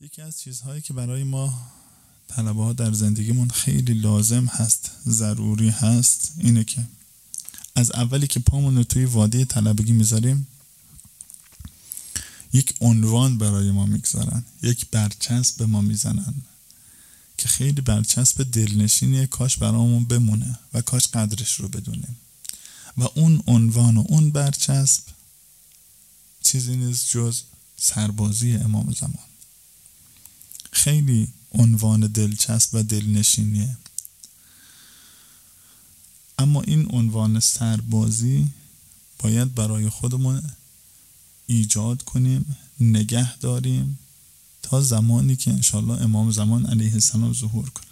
یکی از چیزهایی که برای ما طلبه ها در زندگیمون خیلی لازم هست، ضروری هست، اینه که از اولی که پامون رو توی وادی طلبگی میذاریم یک عنوان برای ما میگذارن، یک برچسب به ما میزنن که خیلی برچسب دلنشینیه، کاش برامون بمونه و کاش قدرش رو بدونیم. و اون عنوان و اون برچسب چیزی نیست جز سربازی امام زمان. خیلی عنوان دلچسب و دلنشینیه، اما این عنوان سربازی باید برای خودمون ایجاد کنیم، نگه داریم تا زمانی که انشالله امام زمان علیه السلام ظهور کنه.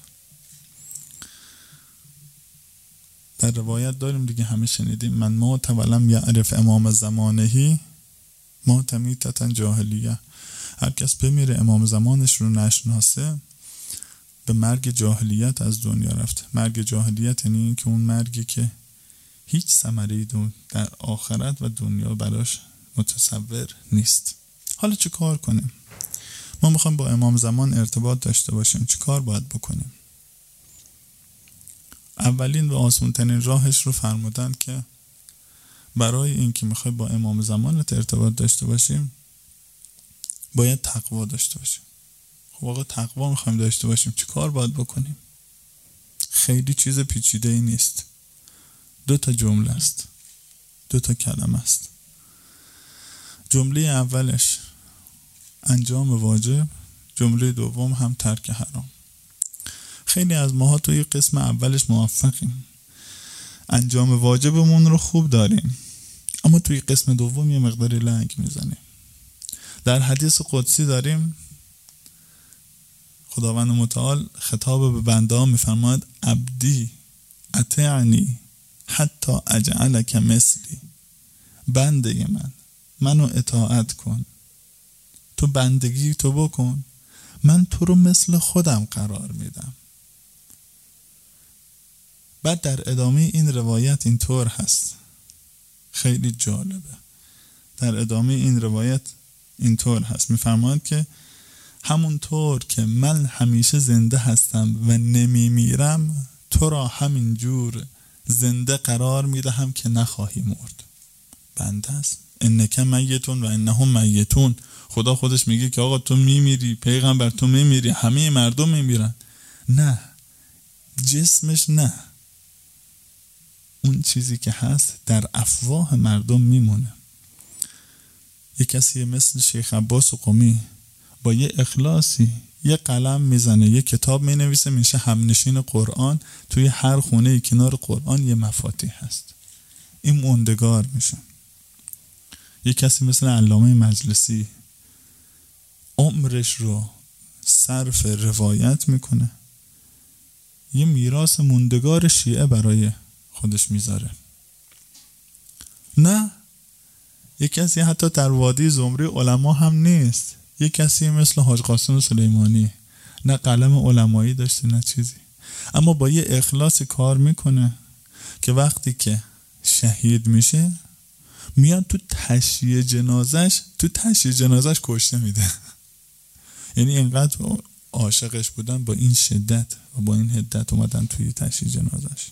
در روایت داریم دیگه، همه شنیدیم، من مات ولم یعرف امام زمانهی مات میتة جاهلیه. هر کس بمیره امام زمانش رو نشناسه به مرگ جاهلیت از دنیا رفته. مرگ جاهلیت یعنی این که اون مرگی که هیچ ثمره‌ای در آخرت و دنیا براش متصور نیست. حالا چه کار کنیم؟ ما میخوایم با امام زمان ارتباط داشته باشیم، چه کار باید بکنیم؟ اولین و آسان‌ترین راهش رو فرمودن که برای این که میخوای با امام زمانت ارتباط داشته باشیم باید تقوا داشته باشیم. خب آقا تقوا میخوایم داشته باشیم، چه کار باید بکنیم؟ خیلی چیز پیچیده ای نیست، 2 جمله است، 2 کلمه است. جمله اولش انجام واجب، جمله دوم هم ترک حرام. خیلی از ماها توی قسم اولش موفقیم، انجام واجبمون رو خوب داریم، اما توی قسم دوم یه مقداری لنگ میزنیم. در حدیث قدسی داریم خداوند متعال خطاب به بنده ها میفرماید عبدی اطیعنی حتی اجعلک مثلی. بنده منو اطاعت کن، تو بندگی تو بکن، من تو رو مثل خودم قرار میدم. بعد در ادامه این روایت اینطور هست، خیلی جالبه، در ادامه این روایت اینطور هست، میفرماید که همونطور که من همیشه زنده هستم و نمیمیرم، تو را همین جور زنده قرار میدهم که نخواهی مرد. بنده است، انک میتون و انهم میتون. خدا خودش میگه که آقا تو میمیری، پیغمبر تو میمیری، همه مردم میمیرن. نه، جسمش نه، اون چیزی که هست در افواه مردم میمونه. یه کسی مثل شیخ عباس قمی با یه اخلاصی یه قلم میزنه، یه کتاب مینویسه، میشه همنشین قرآن. توی هر خونه کنار قرآن یه مفاتیح هست، این موندگار میشه. یه کسی مثل علامه مجلسی عمرش رو صرف روایت میکنه، یه میراث موندگار شیعه برای خودش میذاره. نه، یه کسی حتی در وادی زمره علما هم نیست، یه کسی مثل حاج قاسم سلیمانی، نه قلم علمایی داشته نه چیزی، اما با یه اخلاص کار میکنه که وقتی که شهید میشه میاد تو تشییع جنازش کشته میده. یعنی اینقدر عاشقش بودن، با این شدت و با این حدت اومدن توی تشییع جنازش.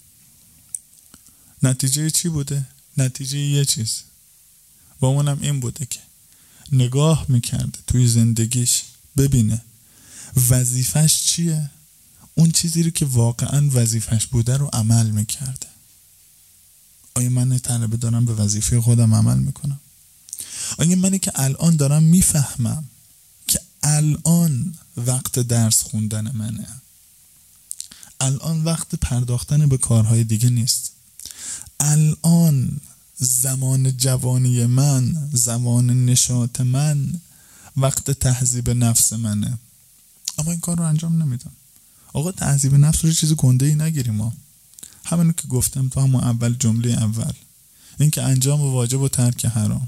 نتیجه چی بوده؟ نتیجه یه چیز، با اونم این بوده که نگاه میکرده توی زندگیش ببینه وظیفش چیه، اون چیزی رو که واقعا وظیفش بوده رو عمل میکرده. آیا من طلبه دارم به وظیفه خودم عمل میکنم؟ آیا منی که الان دارم میفهمم که الان وقت درس خوندن منه، الان وقت پرداختن به کارهای دیگه نیست، الان زمان جوانی من، زمان نشاط من، وقت تهذیب نفس منه، اما این کار رو انجام نمیدم. آقا تهذیب نفس رو چیز گنده ای نگیریم. ما همینو که گفتم تو همون اول جمله اول، این که انجام واجب و ترک حرام.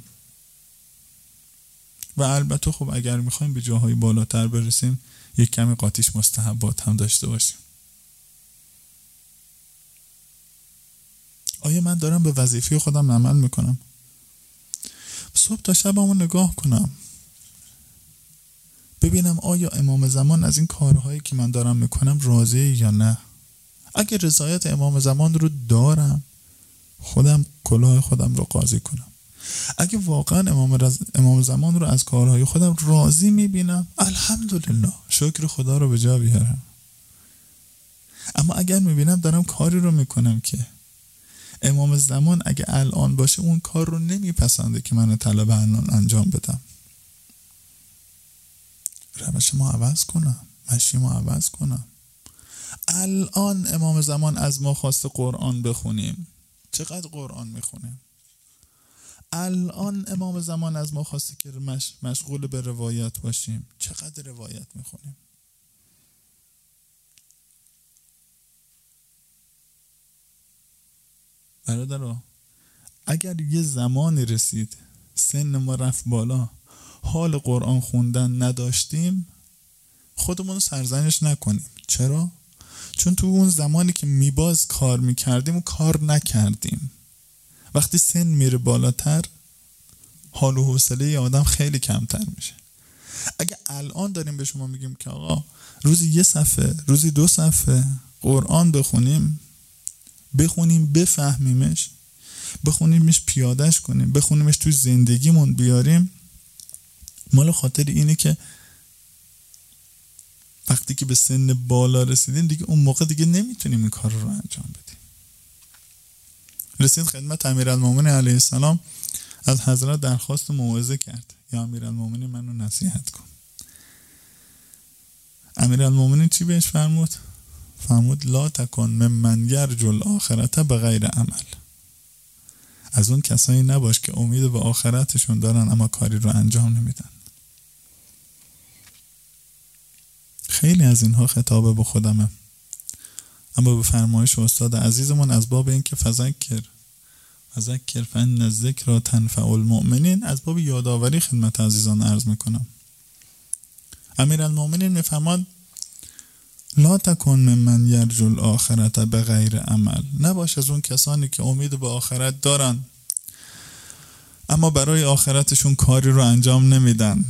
و البته خب اگر میخوایم به جاهای بالاتر برسیم یک کمی قاطیش مستحبات هم داشته باشیم. آیا من دارم به وظیفه خودم عمل میکنم؟ صبح تا شبمو نگاه کنم، ببینم آیا امام زمان از این کارهایی که من دارم میکنم راضیه یا نه. اگه رضایت امام زمان رو دارم، خودم کلاه خودم رو قاضی کنم. اگه واقعا امام زمان رو از کارهای خودم راضی میبینم، الحمدلله، شکر خدا رو به جا بیارم. اما اگر میبینم دارم کاری رو میکنم که امام زمان اگه الان باشه اون کار رو نمیپسنده که من طلب الان انجام بدم، روش ما عوض کنم، مشی ما عوض کنم. الان امام زمان از ما خواسته قرآن بخونیم، چقدر قرآن میخونیم؟ الان امام زمان از ما خواسته که مشغول به روایت باشیم، چقدر روایت میخونیم؟ برادرها، اگر یه زمانی رسید سن ما رفت بالا، حال قرآن خوندن نداشتیم، خودمون رو سرزنش نکنیم. چرا؟ چون تو اون زمانی که میباز کار میکردیم و کار نکردیم. وقتی سن میره بالاتر، حال و حوصله آدم خیلی کمتر میشه. اگه الان داریم به شما میگیم که آقا روزی 1 صفحه، روزی 2 صفحه قرآن بخونیم بفهمیمش، بخونیمش پیادهش کنیم، بخونیمش توی زندگیمون بیاریم، مال خاطر اینه که وقتی که به سن بالا رسیدیم دیگه اون موقع دیگه نمیتونیم این کار رو انجام بدیم. رسید خدمت امیرالمومنین علیه السلام، از حضرت درخواست موعظه کرد، یا امیرالمومنین منو نصیحت کن. امیرالمومنین چی بهش فرمود؟ فرمود لا تکن ممن یرجو الاخرة بغیر عمل. از اون کسایی نباش که امید به آخرتشون دارن اما کاری رو انجام نمیدن. خیلی از اینها خطابه به خودمه، اما به فرمایش استاد عزیزمون از باب این که فذکر فان الذکر تنفع المؤمنین، از باب یادآوری خدمت عزیزان عرض میکنم. امیرالمومنین میفرماد لا تکن ممن یرجو الاخرة بغیر عمل. نباش از اون کسانی که امید به آخرت دارن اما برای آخرتشون کاری رو انجام نمیدن.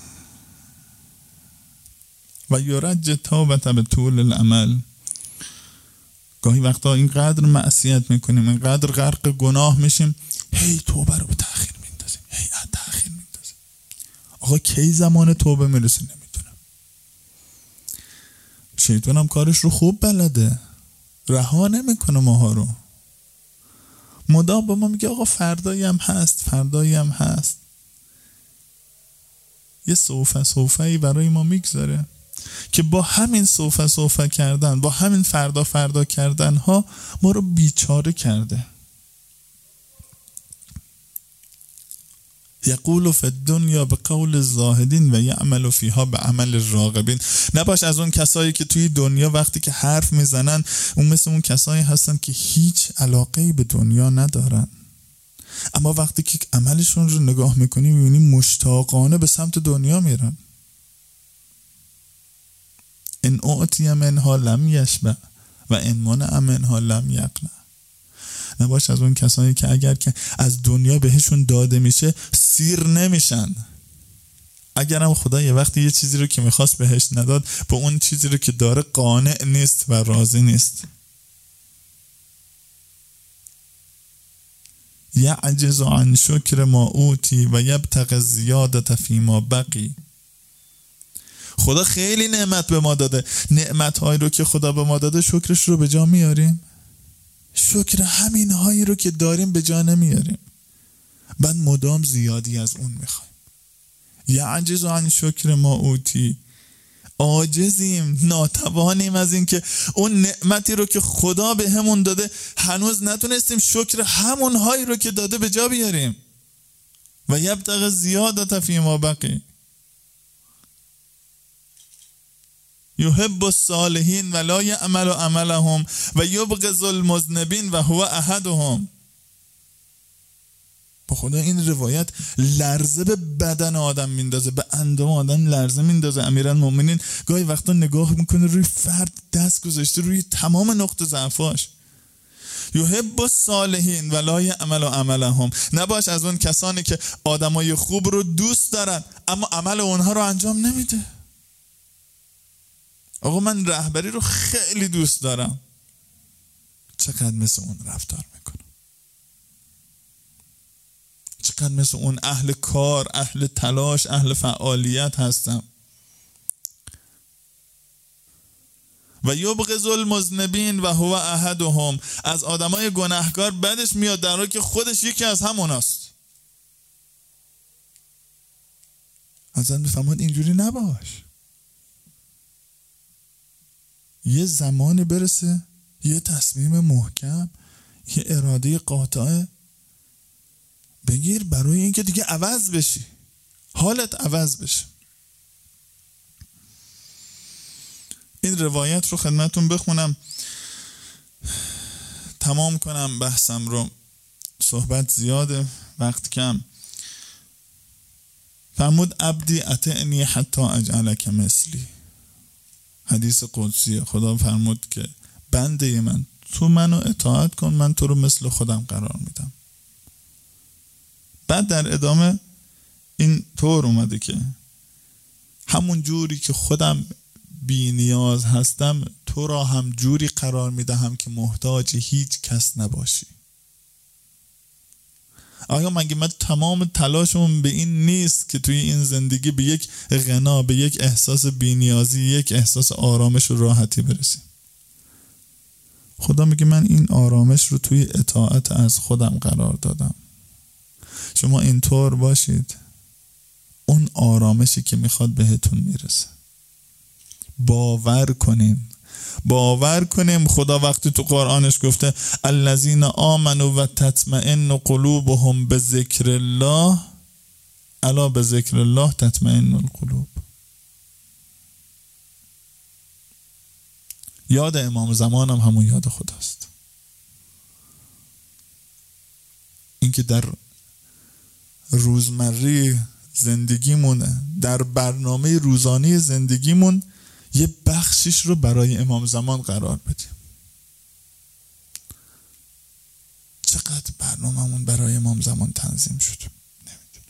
و یرج توبه به طول العمل. گاهی وقتا اینقدر معصیت میکنیم، اینقدر غرق گناه میشیم، هی توبه رو به تأخیر میندازیم، هی تأخیر میندازیم. آقا کی زمان توبه میرسه نمیدونم. شیطان هم کارش رو خوب بلده، رها نمیکنه ماها رو، مدام با ما میگه آقا فردایی هم هست. یه صوفه‌ای برای ما میگذاره که با همین صوفه کردن، با همین فردا کردن ها ما رو بیچاره کرده. یقول فی الدنیا بقول الزاهدین و یعمل فیها بعمل الراغبین. نباش از اون کسایی که توی دنیا وقتی که حرف میزنن اون مثل اون کسایی هستن که هیچ علاقه‌ای به دنیا ندارن، اما وقتی که عملشون رو نگاه میکنی میبینی مشتاقانه به سمت دنیا میرن. ان اعطی منها لم یشبع و ان منع منها لم یقنع. نباش از اون کسانی که اگر که از دنیا بهشون داده میشه سیر نمیشن. اگرم خدا یه وقتی یه چیزی رو که میخواست بهش نداد، به اون چیزی رو که داره قانع نیست و راضی نیست. یعجز عن شکر ما اوتی و یبتغی زیادة فیما بقی. خدا خیلی نعمت به ما داده، نعمت‌هایی رو که خدا به ما داده شکرش رو به جا میاریم؟ شکر همین هایی رو که داریم به جا نمیاریم، بعد مدام زیادی از اون میخوایم. یعجز عن شکر ما اوتی، عاجزیم، ناتوانیم از این که اون نعمتی رو که خدا به همون داده هنوز نتونستیم شکر همون هایی رو که داده به جا بیاریم. و یبتغی زیادة فیما بقی. یحب الصالحین و لا یعمل عملهم و یبغض المذنبین و هو احدهم. با خدا این روایت لرزه به بدن آدم میندازه، به اندام آدم لرزه میندازه. امیرالمومنین گاهی وقتا نگاه میکنه روی فرد دست گذاشته روی تمام نقطه ضعفاش. یحب الصالحین و لا یعمل عملهم. نباش از اون کسانی که آدمای خوب رو دوست دارن اما عمل اونها رو انجام نمیده. آقا من رهبری رو خیلی دوست دارم، چقدر مثل اون رفتار میکنم؟ چقدر مثل اون اهل کار، اهل تلاش، اهل فعالیت هستم؟ و یبغض المذنبین و هو احدهم، از آدمای گناهکار بدش میاد در حالی که خودش یکی از هموناست. حضرت میفرماد اینجوری نباش. یه زمانی برسه یه تصمیم محکم، یه اراده قاطعه بگیر برای اینکه دیگه عوض بشی، حالت عوض بشه. این روایت رو خدمتون بخونم، تمام کنم بحثم رو، صحبت زیاده وقت کم. فرمود عبدی اطعنی حتی اجعلک مثلی. حدیث قدسی خدا فرمود که بنده من تو منو اطاعت کن، من تو رو مثل خودم قرار میدم. بعد در ادامه این طور اومده که همون جوری که خودم بی نیاز هستم تو را هم جوری قرار میدهم که محتاج هیچ کس نباشی. آیا مگه من تمام تلاشم به این نیست که توی این زندگی به یک غنا، به یک احساس بی‌نیازی، یک احساس آرامش و راحتی برسیم؟ خدا میگه من این آرامش رو توی اطاعت از خودم قرار دادم. شما اینطور باشید، اون آرامشی که میخواد بهتون میرسه. باور کنیم خدا وقتی تو قرآنش گفته الذین آمنوا و تطمئن قلوبهم بذکر الله، الا بذکر الله تطمئن القلوب. یاد امام زمان هم همون یاد خداست. اینکه در روزمره زندگیمون، در برنامه روزانه زندگیمون یه بخشش رو برای امام زمان قرار بدیم. چقدر برنامه‌مون برای امام زمان تنظیم شد نمیدونم.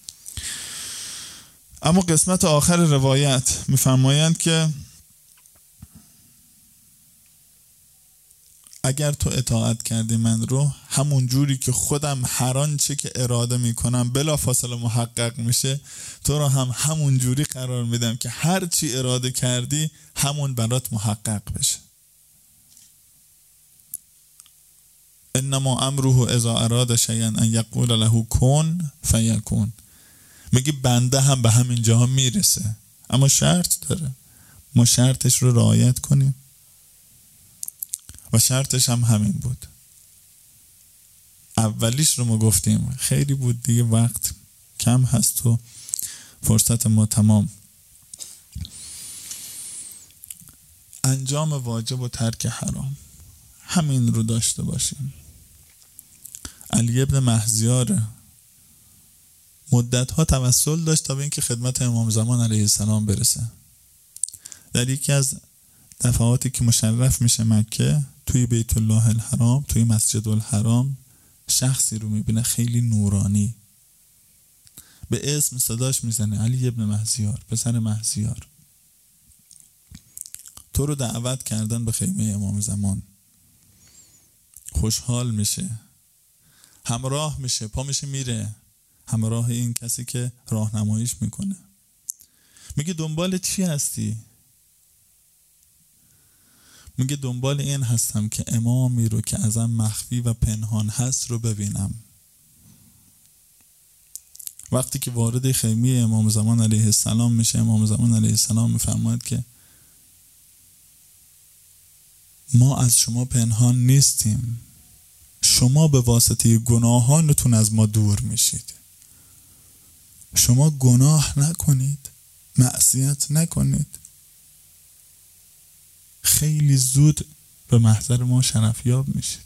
اما قسمت آخر روایت میفرمایند که اگر تو اطاعت کردی من رو، همون جوری که خودم هر آنچه که اراده میکنم بلا فاصله محقق میشه، تو رو هم همون جوری قرار میدم که هر چی اراده کردی همون برات محقق بشه. انما امره اذا اراد شیئا ان یقول له کن فیکون. میگه بنده هم به همین جاها میرسه، اما شرط داره، ما شرطش رو رعایت کنیم. و شرطش هم همین بود. اولیش رو ما گفتیم، خیلی بود دیگه، وقت کم هست و فرصت ما تمام. انجام واجب و ترک حرام، همین رو داشته باشیم. علی ابن مهزیار مدتها توسل داشت تا به اینکه خدمت امام زمان علیه السلام برسه. در یکی از دفعاتی که مشرف میشه مکه، توی بیت الله الحرام، توی مسجد الحرام، شخصی رو میبینه خیلی نورانی، به اسم صداش میزنه علی ابن مهزیار، پسر مهزیار، تو رو دعوت کردن به خیمه امام زمان. خوشحال میشه، همراه میشه، پا میشه میره همراه این کسی که راهنماییش میکنه. میگه دنبال چی هستی؟ میگه دنبال این هستم که امامی رو که ازم مخفی و پنهان هست رو ببینم. وقتی که وارد خیمه امام زمان علیه السلام میشه، امام زمان علیه السلام میفرماید که ما از شما پنهان نیستیم، شما به واسطه گناهانتون از ما دور میشید. شما گناه نکنید، معصیت نکنید، خیلی زود به محضر ما شرفیاب میشید.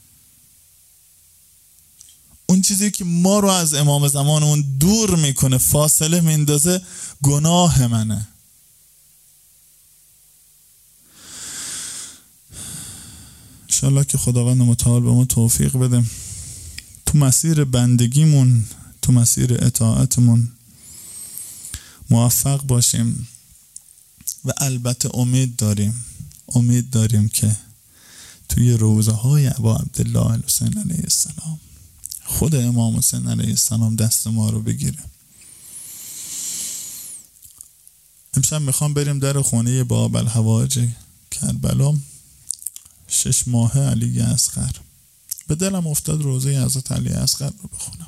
اون چیزی که ما رو از امام زمانمون دور میکنه، فاصله میندازه، گناه منه. انشالله که خداوند متعال به ما توفیق بده تو مسیر بندگیمون، تو مسیر اطاعتمون موفق باشیم. و البته امید داریم که توی روزه های ابا عبدالله الحسین علیه السلام خود امام حسین علیه السلام دست ما رو بگیره. امشب میخوام بریم در خونه باب الحوائج کربلا 6 ماهه علی اصغر. به دلم افتاد روزه حضرت علی اصغر رو بخونم.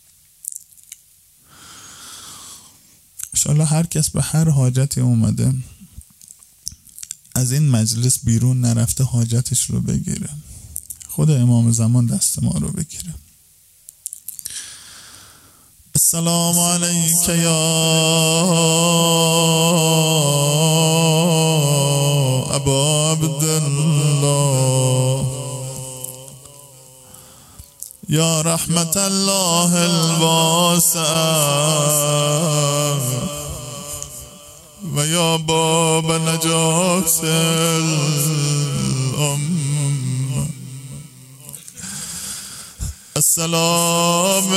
انشالله هر کس به هر حاجتی اومده از این مجلس بیرون نرفته حاجتش رو بگیره. خود امام زمان دست ما رو بگیره. السلام علیک یا ابا عبدالله یا رحمت الله الواسع و یا باب نجات الامه. السلام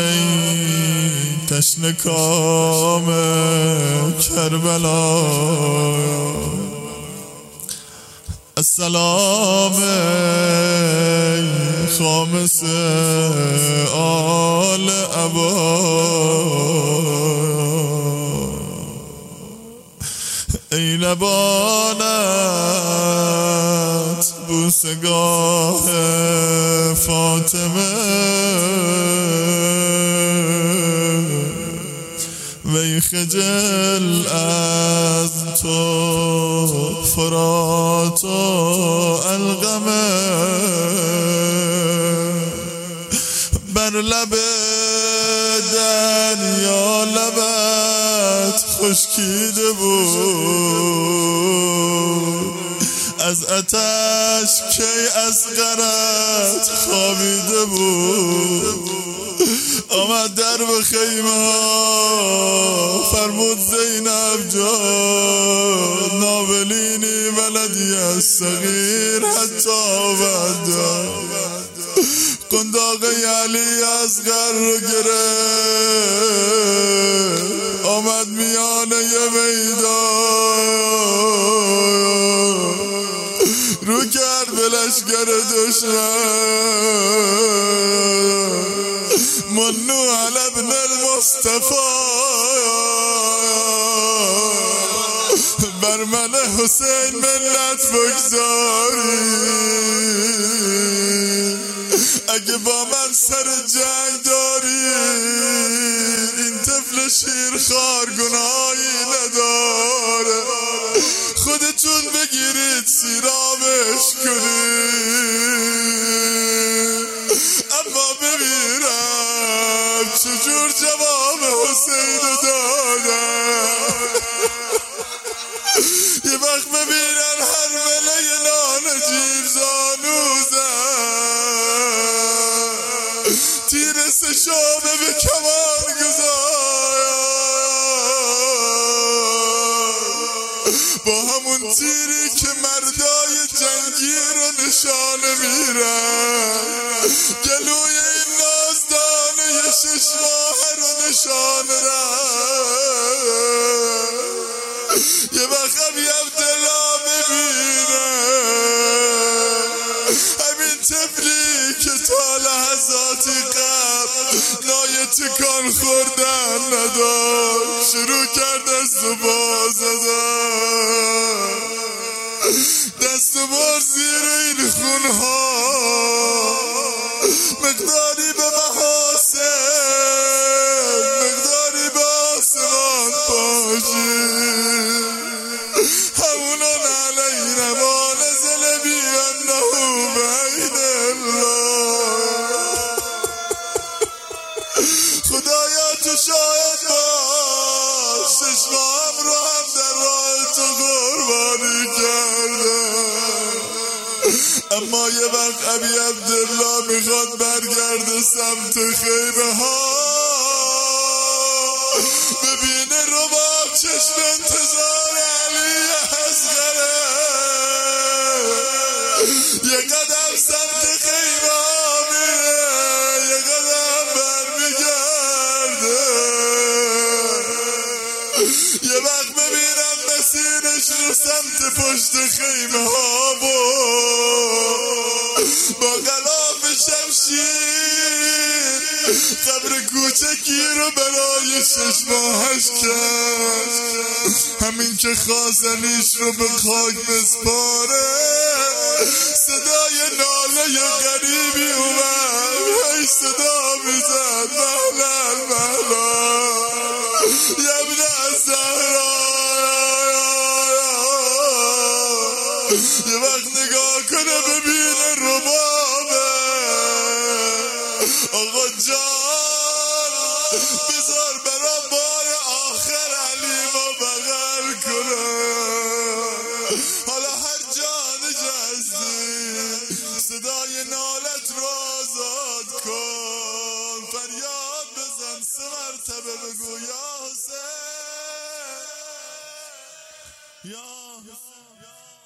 تشنه کام کربلا، السلام خامس آل ابا، ای لبانت بوسگاه فاطمه، وی خجل از تو فرات و القمه، بر لب دریا لبت خشکیده بود، از آتش کی اصغرت خوابیده بود، آمد در به خیمه ها فرمود زینب جان ناولینی ولدی از صغیر حتی بعد قنداقه علی اصغر رو گرفت، آمد میانه میدان رو کرد به لشکر دشمن، منو علی ابن المصطفى بر من حسین منت بگذاری، اگه با من سر جنگ داری این طفل شیرخوار گناهی نداره، خودتون بگیرید سیرابش کنید، اما ببینم چجور جواب حسین رو دادم، یه وقت ببینن هر مله نان جیب زانوزن، تیر سشامه به کمان گذار، با همون تیری که مردای جنگی رو نشانه میرن، گلوی این نازدانه 6 ماهه رو نشانه رن، یه وقت ابی عبدالله ببینه همین طفلی که تا لحظاتی قبل نای تکان خوردن نداشت شروع کرد دست و باز زدن، دست و باز زیر این خونها مقداری به محاسن مقداری به آسمان پاشید، همونان علینا ما نزل بی انه بین الله، خدایا تو شاید باش 6 ماه رو هم در راه تو قربانی کردم، اما یه وقت ابی عبدالله میخواد برگرده سمت خیمه ها، ببینه رباب چشم انتظار علی اصغره، یه قدم سمت خیمه ها میره یه قدم برمیگرده، یه وقت ببینم مسیرش رو سمت پشت خیمه ها با غلاف شمشیر قبر کوچکی رو برای 6 ماهش کرد. همین که خواستنیش رو به خاک بسپاره صدای ناله غریبی اومد، هی صدا میزد مهلا مهلا یا ابن الزهرا. یه وقت نگاه کنه ببینه ربابه. آقا جان بذار برا بار آخر علیمو بغل کنه. حالا هر جان جستی صدای نالت رو آزاد کن، فریاد بزن 3 مرتبه بگو یا حسین یا حسین.